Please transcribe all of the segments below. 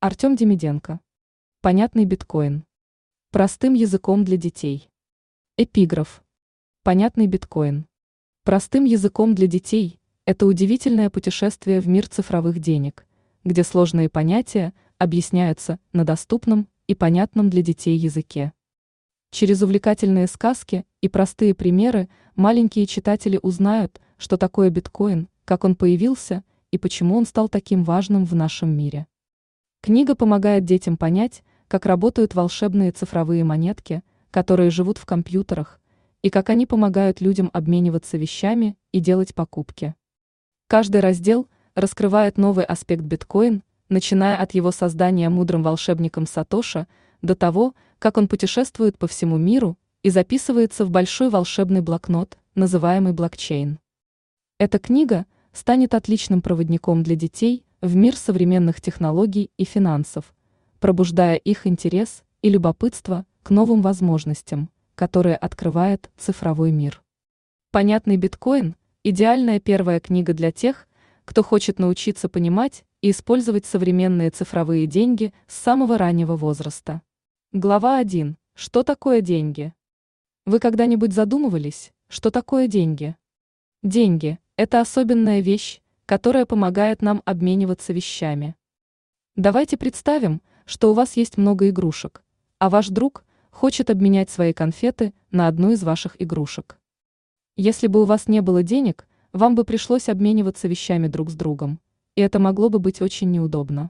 Артем Демиденко. Понятный биткоин. Простым языком для детей. Эпиграф. Понятный биткоин. Простым языком для детей – это удивительное путешествие в мир цифровых денег, где сложные понятия объясняются на доступном и понятном для детей языке. Через увлекательные сказки и простые примеры маленькие читатели узнают, что такое биткоин, как он появился и почему он стал таким важным в нашем мире. Книга помогает детям понять, как работают волшебные цифровые монетки, которые живут в компьютерах, и как они помогают людям обмениваться вещами и делать покупки. Каждый раздел раскрывает новый аспект биткоин, начиная от его создания мудрым волшебником Сатоши до того, как он путешествует по всему миру и записывается в большой волшебный блокнот, называемый блокчейн. Эта книга станет отличным проводником для детей в мир современных технологий и финансов, пробуждая их интерес и любопытство к новым возможностям, которые открывает цифровой мир. Понятный биткоин – идеальная первая книга для тех, кто хочет научиться понимать и использовать современные цифровые деньги с самого раннего возраста. Глава 1. Что такое деньги? Вы когда-нибудь задумывались, что такое деньги? Деньги – это особенная вещь, которая помогает нам обмениваться вещами. Давайте представим, что у вас есть много игрушек, а ваш друг хочет обменять свои конфеты на одну из ваших игрушек. Если бы у вас не было денег, вам бы пришлось обмениваться вещами друг с другом, и это могло бы быть очень неудобно.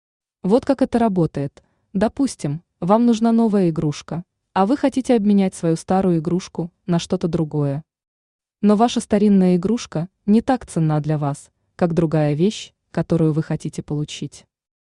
Вот как это работает. Допустим, вам нужна новая игрушка, а вы хотите обменять свою старую игрушку на что-то другое. Но ваша старинная игрушка не так ценна для вас, как другая вещь, которую вы хотите получить.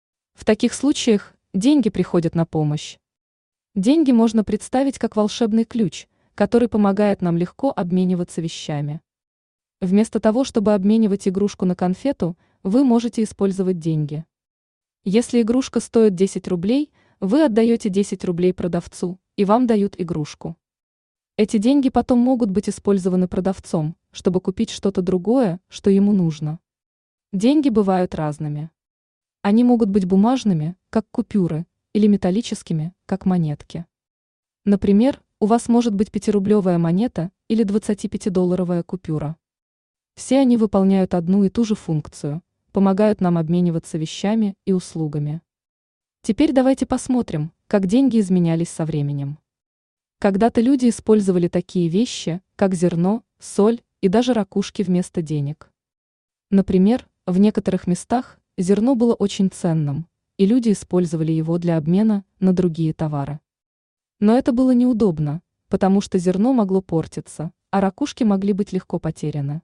В таких случаях деньги приходят на помощь. Деньги можно представить как волшебный ключ, который помогает нам легко обмениваться вещами. Вместо того, чтобы обменивать игрушку на конфету, вы можете использовать деньги. Если игрушка стоит 10 рублей, вы отдаете 10 рублей продавцу, и вам дают игрушку. Эти деньги потом могут быть использованы продавцом, чтобы купить что-то другое, что ему нужно. Деньги бывают разными. Они могут быть бумажными, как купюры, или металлическими, как монетки. Например, у вас может быть 5-рублевая монета или 25-долларовая купюра. Все они выполняют одну и ту же функцию, помогают нам обмениваться вещами и услугами. Теперь давайте посмотрим, как деньги изменялись со временем. Когда-то люди использовали такие вещи, как зерно, соль и даже ракушки вместо денег. Например, в некоторых местах зерно было очень ценным, и люди использовали его для обмена на другие товары. Но это было неудобно, потому что зерно могло портиться, а ракушки могли быть легко потеряны.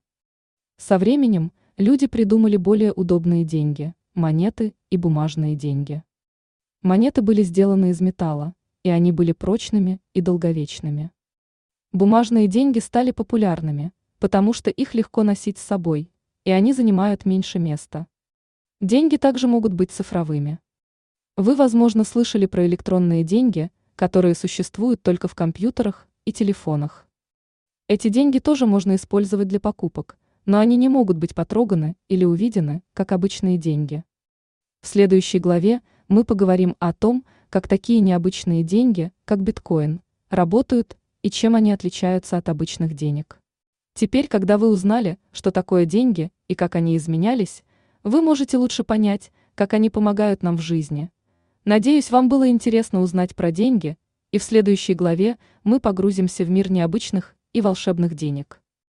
Со временем люди придумали более удобные деньги – монеты и бумажные деньги. Монеты были сделаны из металла, и они были прочными и долговечными. Бумажные деньги стали популярными, потому что их легко носить с собой, и они занимают меньше места. Деньги также могут быть цифровыми. Вы, возможно, слышали про электронные деньги, которые существуют только в компьютерах и телефонах. Эти деньги тоже можно использовать для покупок, но они не могут быть потроганы или увидены, как обычные деньги. В следующей главе мы поговорим о том, как такие необычные деньги, как биткоин, работают и чем они отличаются от обычных денег. Теперь, когда вы узнали, что такое деньги и как они изменялись, вы можете лучше понять, как они помогают нам в жизни. Надеюсь, вам было интересно узнать про деньги, и в следующей главе мы погрузимся в мир необычных и волшебных денег.